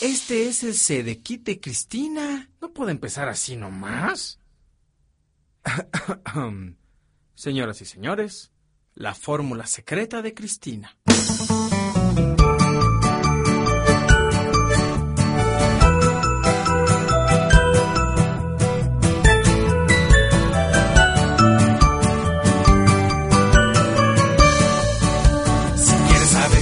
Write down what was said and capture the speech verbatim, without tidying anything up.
Este es el Sedekit de Cristina. No puede empezar así nomás. Señoras y señores, la fórmula secreta de Cristina.